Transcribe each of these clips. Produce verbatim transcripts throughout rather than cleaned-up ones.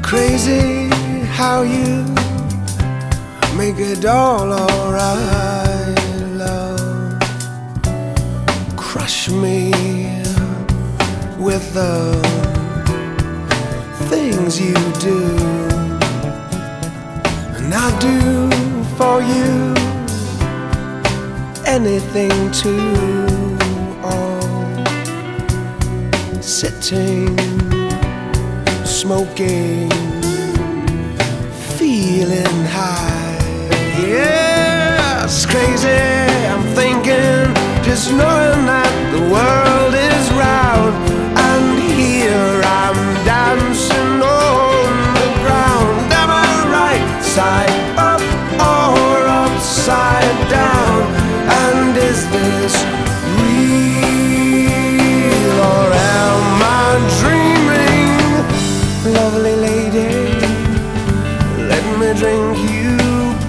Crazy how you make it all alright, love. Crush me with the things you do, and I'll do for you anything too. Oh, sitting, smoking, feeling high. Yeah, it's crazy, I'm thinking, just knowing that the world is round, and here I'm dancing on the ground. Am I right side up or upside down? And is this real, or am I dreaming? Lovely lady, let me drink you,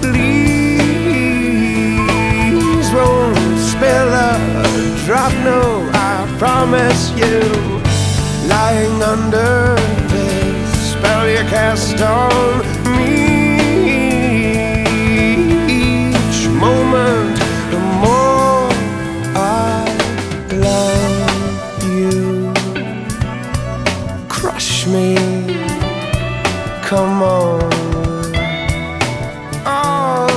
please. Won't spill a drop, no, I promise you. Lying under this spell you cast on me, each moment the more I love you. Crush me, come on. Oh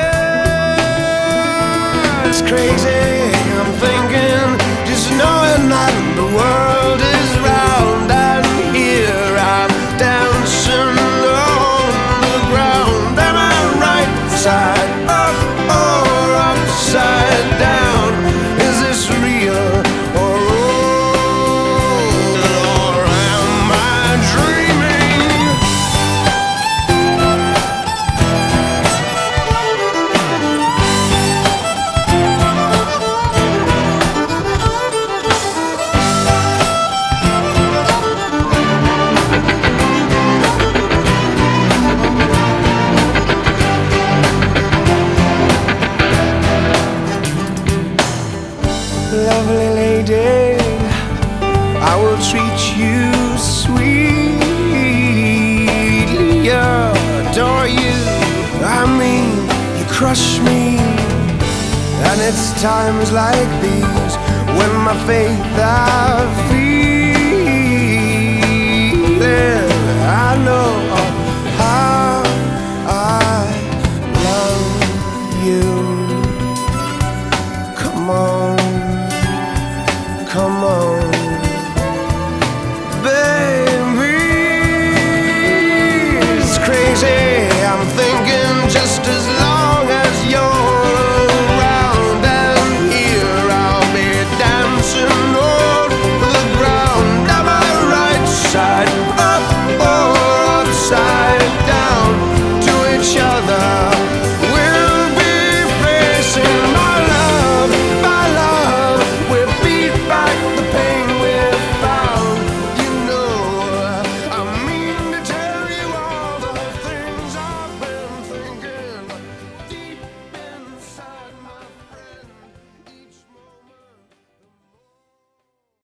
yeah, it's crazy, I'm thinking, just knowing that the world is round, and here I'm dancing on the ground. Am I right side up or upside down? Is this real or old, or am I dreaming? Lovely lady, I will treat you sweetly, adore you. I mean, you crush me, and it's times like these when my faith I feel.